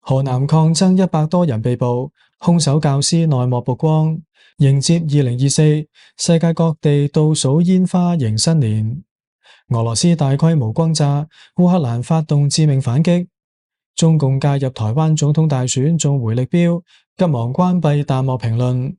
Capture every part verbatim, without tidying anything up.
河南抗爭一百多人被捕，兇手教師內幕曝光。迎接二零二四，世界各地倒數煙花迎新年。俄羅斯大規模轟炸，烏克蘭發動致命反擊。中共介入台灣總統大選中回力鏢，急忙關閉彈幕評論。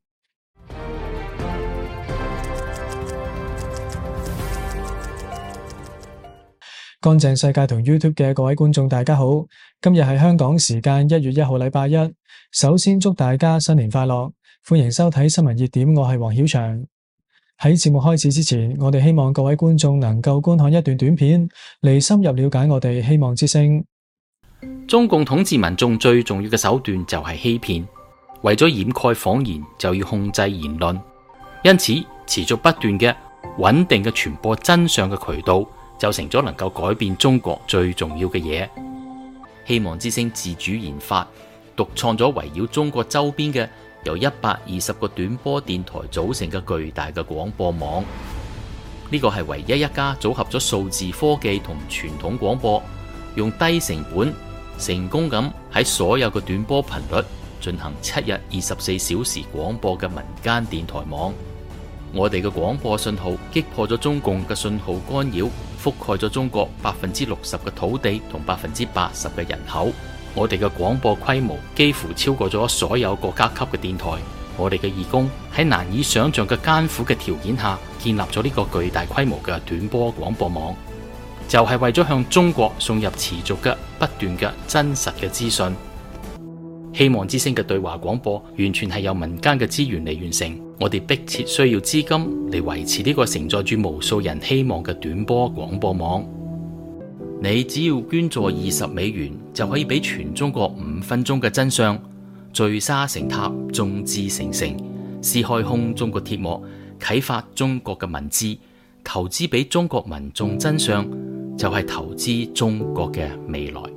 乾淨世界同 YouTube 嘅各位觀眾大家好，今日係香港時間一月一號禮拜一。首先祝大家新年快樂，歡迎收睇新聞熱點，我係黃曉翔。喺節目開始之前，我哋希望各位觀眾能夠觀看一段短片，嚟深入了解我哋希望之聲。 中共統治民眾最重要嘅手段就係欺騙，為咗掩蓋謊言就要控制言論，因此持續不斷嘅穩定嘅傳播真相嘅渠道就成咗能夠改變中國最重要嘅嘢。希望之聲自主研發獨創咗圍繞中國周邊嘅由一百二十個短波電台組成嘅巨大嘅廣播網，呢個係唯一一家組合咗數字科技同傳統廣播，用低成本成功咁喺所有嘅短波頻率進行七日二十四小時廣播嘅民間電台網。我哋嘅廣播信號擊破咗中共嘅信號干擾，覆蓋咗中國百分之六十嘅土地同百分之八十嘅人口。我哋嘅廣播規模幾乎超過咗所有國家級嘅電台。我哋嘅義工喺難以想象嘅艱苦嘅條件下建立咗呢個巨大規模嘅短波廣播網，就係為咗向中國送入持續嘅不斷嘅真實嘅資訊。希望之聲嘅對話廣播完全係由民間嘅資源嚟完成，我哋迫切需要資金嚟維持呢個承載住無數人希望嘅短波廣播網。你只要捐助二十美元，就可以俾全中國五分鐘嘅真相，聚沙成塔，眾志成城，撕開空中嘅鐵幕，啟發中國嘅文字，投資俾中國民眾真相，就係投資中國嘅未來。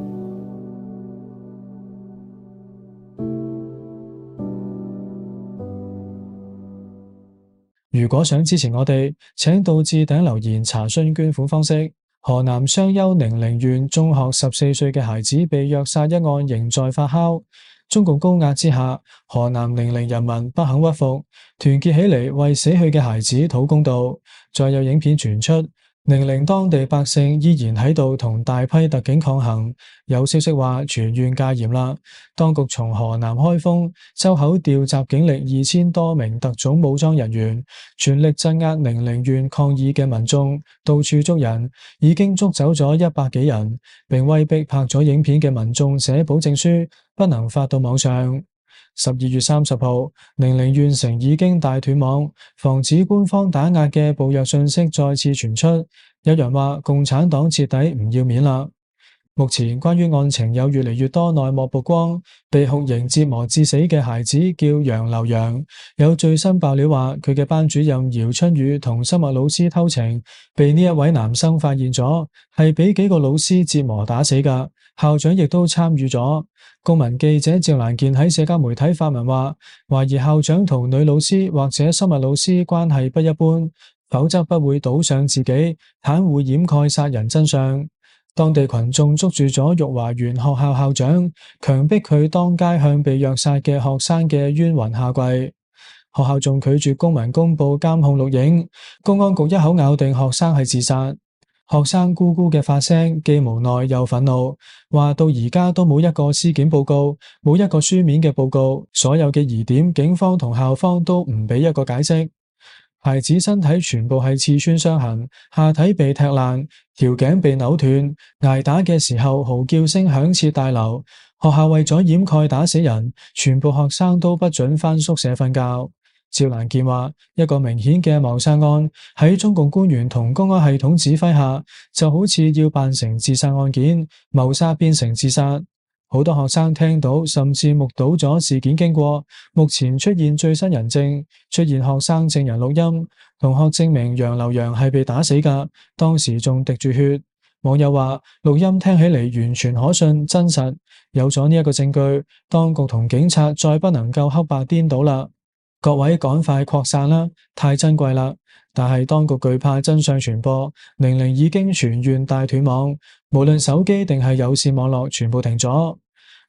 如果想支持我哋，請到置頂留言查詢捐款方式。河南商丘寧陵縣中學十四歲嘅孩子被虐殺一案仍在發酵，中共高壓之下，河南寧陵人民不肯屈服，團結起嚟為死去嘅孩子討公道。再有影片傳出，寧陵當地百姓依然喺度同大批特警抗衡，有消息話全縣戒嚴啦。當局從河南開封周口調集警力二千多名特種武裝人員，全力鎮壓寧陵縣抗議嘅民眾，到處捉人，已經捉走咗一百幾人，並威逼拍咗影片嘅民眾寫保證書，不能發到網上。十二月三十號，寧陵縣城已經大斷網，防止官方打壓嘅暴虐信息再次傳出。有人話共產黨徹底唔要面啦。目前關於案情有越嚟越多內幕曝光，被酷刑折磨致死嘅孩子叫楊劉洋，有最新爆料話佢嘅班主任姚春雨同生物老師偷情，被呢一位男生發現咗，係俾幾個老師折磨打死噶。校長亦都參與咗。公民記者趙蘭健喺社交媒體發文話，懷疑校長同女老師或者生物老師關係不一般，否則不會賭上自己袒護掩蓋殺人真相。當地群眾捉住咗玉華園學校校長，強迫佢當街向被虐殺嘅學生嘅冤魂下跪。學校仲拒絕公民公布監控錄影，公安局一口咬定學生係自殺。學生咕咕嘅發聲，既無奈又憤怒，話到而家都冇一個屍檢報告，冇一個書面嘅報告，所有嘅疑點，警方同校方都唔俾一個解釋。孩子身體全部係刺穿傷痕，下體被踢爛，條頸被扭斷，挨打嘅時候嚎叫聲響徹大樓。學校為咗掩蓋打死人，全部學生都不准返宿舍瞓覺。趙蘭健話，一個明顯嘅謀殺案喺中共官員同公安系統指揮下，就好似要扮成自殺案件，謀殺變成自殺。好多學生聽到甚至目睹咗事件經過，目前出現最新人證，出現學生證人錄音，同學證明楊劉洋係被打死噶，當時仲滴住血。網友話錄音聽起嚟完全可信真實，有咗呢一個證據，當局同警察再不能夠黑白顛倒啦。各位趕快擴散啦，太珍貴啦！但係當局懼怕真相傳播，寧陵已經全縣大斷網，無論手機定係有線網絡全部停咗。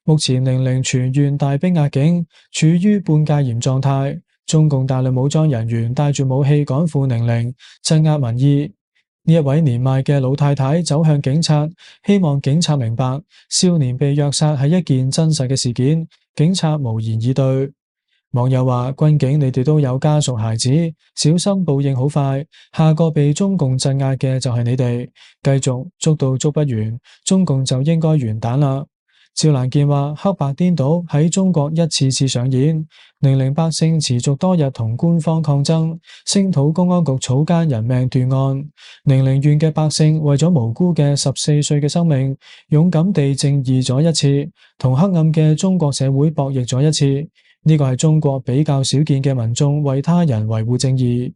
目前寧寧全縣大兵壓境，處於半戒嚴狀態。中共大量武裝人員帶住武器趕赴寧寧，鎮壓民意。呢一位年邁嘅老太太走向警察，希望警察明白少年被虐殺係一件真實嘅事件，警察無言以對。網友話：軍警你哋都有家屬孩子，小心報應好快，下個被中共鎮壓嘅就係你哋，繼續捉到捉不完，中共就應該完蛋啦。趙蘭健話：黑白顛倒喺中國一次次上演，寧寧百姓持續多日同官方抗爭，聲討公安局草菅人命斷案。寧寧縣嘅百姓為咗無辜嘅十四歲嘅生命，勇敢地正義咗一次，同黑暗嘅中國社會博弈咗一次。呢個係中國比較少見嘅民眾為他人維護正義。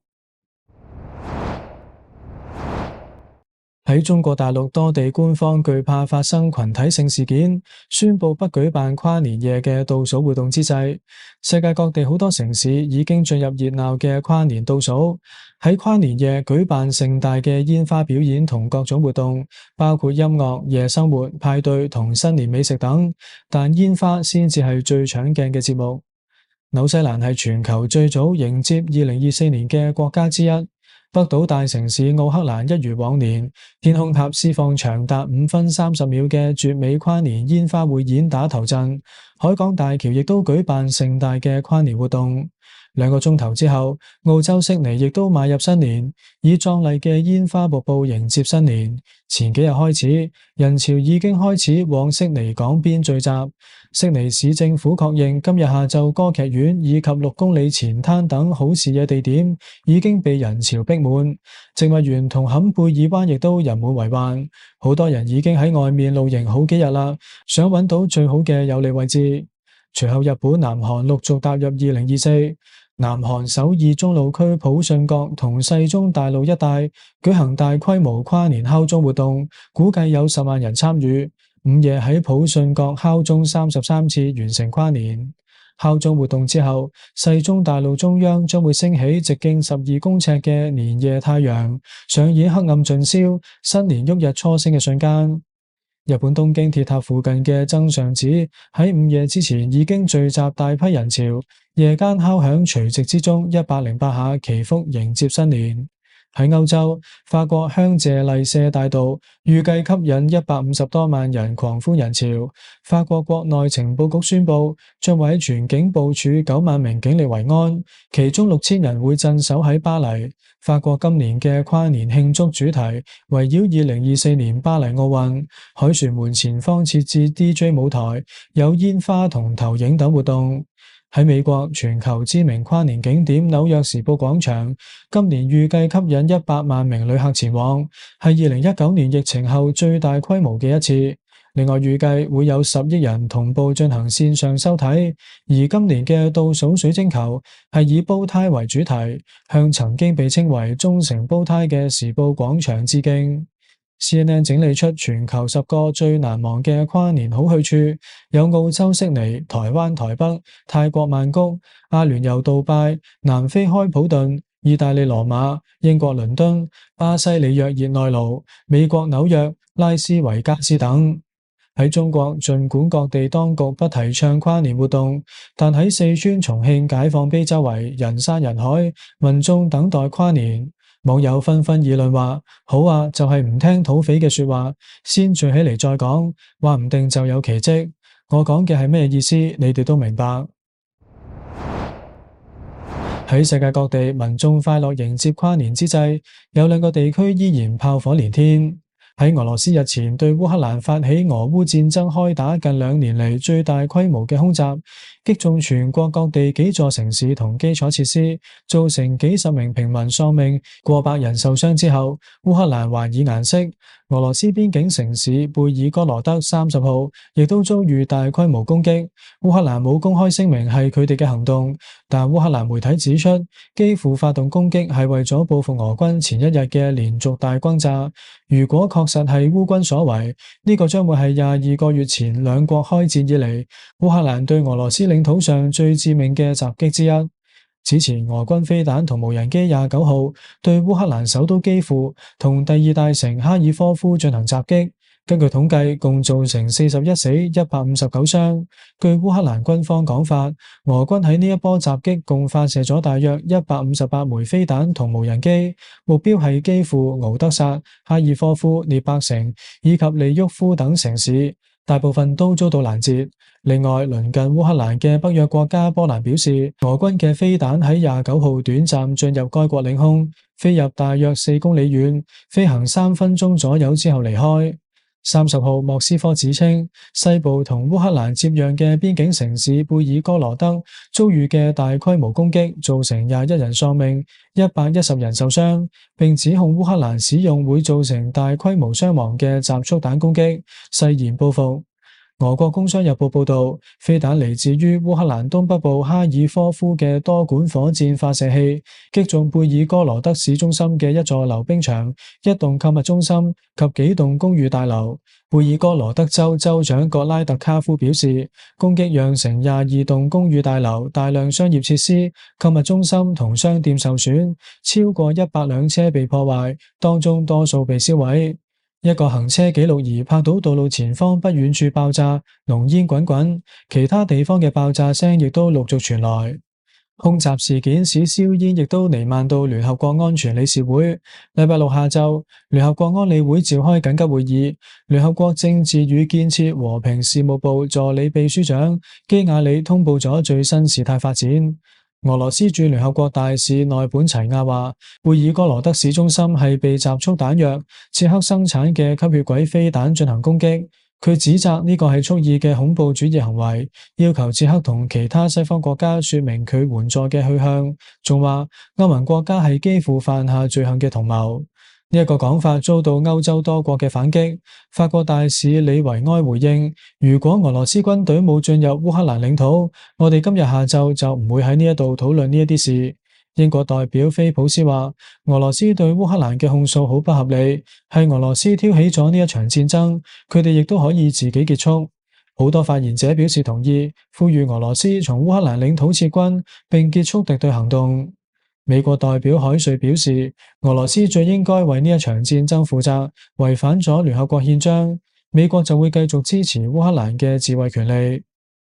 喺中國大陸多地官方懼怕發生群體性事件，宣布不舉辦跨年夜嘅倒數活動之際，世界各地好多城市已經進入熱鬧嘅跨年倒數。喺跨年夜舉辦盛大嘅煙花表演同各種活動，包括音樂、夜生活、派對同新年美食等，但煙花先至係最搶鏡嘅節目。紐西蘭係全球最早迎接二零二四年嘅國家之一。北島大城市奧克蘭一如往年，天空塔施放長達五分三十秒嘅絕美跨年煙花匯演打頭陣，海港大橋亦都舉辦盛大嘅跨年活動。兩個鐘頭之後，澳洲悉尼亦都邁入新年，以壯麗嘅煙花瀑布迎接新年。前幾日開始，人潮已經開始往悉尼港邊聚集。悉尼市政府確認，今日下晝歌劇院以及六公里前灘等好視野地點已經被人潮逼滿。植物園同坎貝爾灣亦都人滿為患，好多人已經喺外面露營好幾日啦，想揾到最好嘅有利位置。隨後，日本、南韓陸續踏入二零二四。南韓首爾中路區普信閣同世宗大路一帶舉行大規模跨年敲鐘活動，估計有十萬人參與。午夜喺普信閣敲鐘三十三次，完成跨年。敲鐘活動之後，世宗大路中央將會升起直徑十二公尺嘅年夜太陽，上演黑暗盡消、新年旭日初升嘅瞬間。日本東京鐵塔附近嘅增上寺喺午夜之前已經聚集大批人潮，夜間敲響除夕之鐘一百零八下祈福，迎接新年。喺歐洲，法國香榭麗舍大道預計吸引一百五十多萬人狂歡人潮。法國國內情報局宣布，將會喺全境部署九萬名警力維安，其中六千人會鎮守喺巴黎。法國今年嘅跨年慶祝主題圍繞二零二四年巴黎奧運，凱旋門前方設置 D J 舞台，有煙花同投影等活動。喺美國，全球知名跨年景點紐約時報廣場今年預計吸引一百萬名旅客前往，係二零一九年疫情後最大規模嘅一次。另外預計會有十億人同步進行線上收睇，而今年嘅倒數水晶球係以煲呔為主題，向曾經被稱為忠誠煲呔嘅時報廣場致敬。C N N 整理出全球十個最難忘嘅跨年好去處，有澳洲悉尼、台灣台北、泰國曼谷、阿聯酋杜拜、南非開普敦、意大利羅馬、英國倫敦、巴西里約熱內盧、美國紐約、拉斯維加斯等。喺中國，儘管各地當局不提倡跨年活動，但喺四川、重慶解放碑周圍人山人海，民眾等待跨年。網友紛紛議論話：好啊，就係唔聽土匪嘅說話，先聚起嚟再講，話唔定就有奇蹟。我講嘅係咩意思，你哋都明白。喺世界各地，民眾快樂迎接跨年之際，有兩個地區依然炮火連天。喺俄羅斯日前對烏克蘭發起俄烏戰爭開打近兩年嚟最大規模嘅空襲，擊中全國各地幾座城市同基礎設施，造成幾十名平民喪命，過百人受傷之後，烏克蘭還以顏色。俄羅斯邊境城市貝爾哥羅德三十號亦都遭遇大規模攻擊，烏克蘭冇公開聲明係佢哋嘅行動，但烏克蘭媒體指出，基輔發動攻擊係為咗報復俄軍前一日嘅連續大轟炸。如果確實係烏軍所為，呢個將會係廿二個月前兩國開戰以嚟，烏克蘭對俄羅斯領土上最致命嘅襲擊之一。此前，俄軍飛彈同無人機廿九號對烏克蘭首都基輔同第二大城哈爾科夫進行襲擊， 根據統計，共造成四十一死、一百五十九傷。據烏克蘭軍方講法，俄軍喺呢一波襲擊共發射咗大約一百五十八枚飛彈同無人機，目標係基輔、敖德薩、哈爾科夫、聶伯城以及利沃夫等城市，大部分都遭到攔截。另外，鄰近烏克蘭嘅北約國家波蘭表示，俄軍嘅飛彈喺廿九號短暫進入該國領空，飛入大約四公里遠，飛行三分鐘左右之後離開。三十號，莫斯科指稱西部同烏克蘭接壤嘅邊境城市貝爾哥羅德遭遇嘅大規模攻擊，造成廿一人喪命、一百一十人受傷，並指控烏克蘭使用會造成大規模傷亡嘅集束彈攻擊，誓言報復。俄國工商日報報道，飛彈嚟自於烏克蘭東北部哈爾科夫嘅多管火箭發射器，擊中貝爾哥羅德市中心嘅一座溜冰場、一棟購物中心及幾棟公寓大樓。貝爾哥羅德州州長葛拉特卡夫表示，攻擊釀成廿二棟公寓大樓、大量商業設施、購物中心同商店受損，超過一百輛車被破壞，當中多數被燒毀。一個行車記錄儀拍到道路前方不遠處爆炸，濃煙滾滾，其他地方嘅爆炸聲亦都陸續傳來。空襲事件使硝煙亦都彌漫到聯合國安全理事會。禮拜六下晝，聯合國安理會召開緊急會議，聯合國政治與建設和平事務部助理秘書長基亞里通報咗最新事態發展。俄羅斯駐聯合國大使內本齊亞話，貝爾哥羅德市中心係被集束彈藥捷克生產嘅吸血鬼飛彈進行攻擊。佢指責呢個係蓄意嘅恐怖主義行為，要求捷克同其他西方國家說明佢援助嘅去向，仲話歐盟國家係幾乎犯下罪行嘅同謀。呢一個講法遭到歐洲多國嘅反擊。法國大使李維埃回應，如果俄羅斯軍隊冇進入烏克蘭領土，我哋今日下晝就唔會喺呢一度討論呢一啲事。英國代表菲普斯話，俄羅斯對烏克蘭嘅控訴好不合理，係俄羅斯挑起咗呢一場戰爭，佢哋亦都可以自己結束。好多發言者表示同意，呼籲俄羅斯從烏克蘭領土撤軍，並結束敵對行動。美國代表海瑞表示，俄羅斯最應該為呢一場戰爭負責，違反咗聯合國憲章。美國就會繼續支持烏克蘭嘅自衛權利。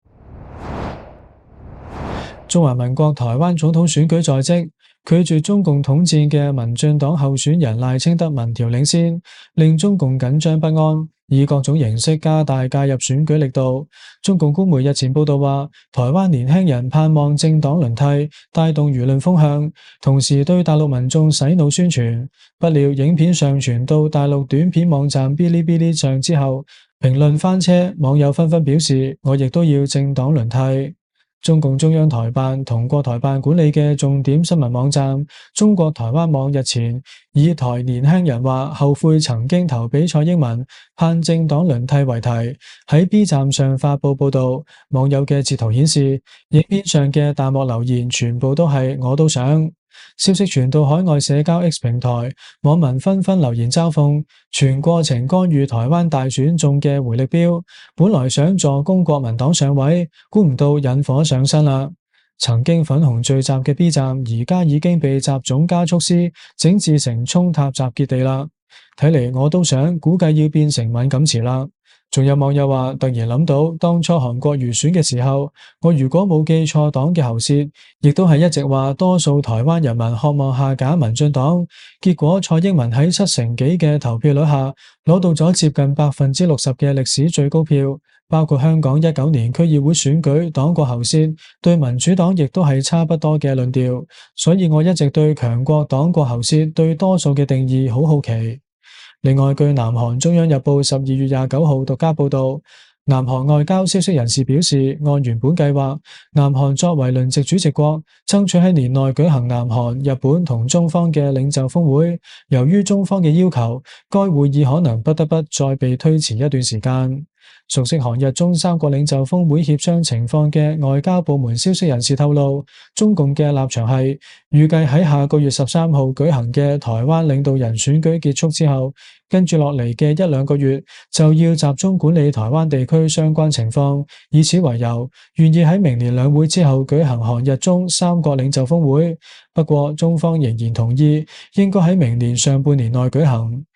中華民國台灣總統選舉在即，拒絕中共統戰嘅民進黨候選人賴清德民調領先，令中共緊張不安，以各種形式加大介入選舉力度。中共官媒日前報道話，台灣年輕人盼望政黨輪替，帶動輿論風向，同時對大陸民眾洗腦宣傳。不料影片上傳到大陸短片網站嗶哩嗶哩上之後，評論翻車，網友紛紛表示，我亦都要政黨輪替。中共中央台辦同國台辦管理嘅重點新聞網站中國台灣網日前以台年輕人話後悔曾經投俾蔡英文，盼政黨輪替為題，喺 B 站上發佈報道。網友嘅截圖顯示，影片上嘅彈幕留言全部都係我都想。消息傳到海外社交 X 平台，網民紛紛留言嘲諷，全過程干預台灣大選中嘅回力鏢，本來想助攻國民黨上位，估唔到引火上身啦。曾經粉紅聚集嘅 B 站，而家已經被習總加速師整治成衝塔集結地啦。睇嚟我都想，估計要變成敏感詞啦。仲有網友話，突然諗到當初韓國瑜選嘅時候，我如果冇記錯黨嘅喉舌，亦都係一直話多數台灣人民渴望下架民進黨，結果蔡英文喺七成幾嘅投票率下，攞到咗接近百分之六十嘅歷史最高票。包括香港一九年區議會選舉黨國喉舌，對民主黨亦都係差不多嘅論調，所以我一直對強國黨國喉舌對多數嘅定義好好奇。另外，據南韓中央日報十二月廿九號獨家報道，南韓外交消息人士表示，按原本計劃，南韓作為輪值主席國，爭取喺年內舉行南韓、日本同中方嘅領袖峰會。由於中方嘅要求，該會議可能不得不再被推遲一段時間。熟悉韓日中三國領袖峰會協商情況嘅外交部門消息人士透露，中共嘅立場係預計喺下個月十三號舉行嘅台灣領導人選舉結束之後，跟住落嚟嘅一兩個月就要集中管理台灣地區相關情況，以此為由，願意喺明年兩會之後舉行韓日中三國領袖峰會。不過中方仍然同意應該喺明年上半年內舉行。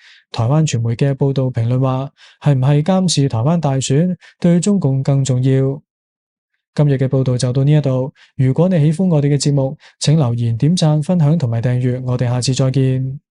台灣傳媒嘅報道評論話，係唔係監視台灣大選對中共更重要？今日嘅報道就到呢一度。如果你喜歡我哋嘅節目，請留言、點讚、分享同埋訂閱。我哋下次再見。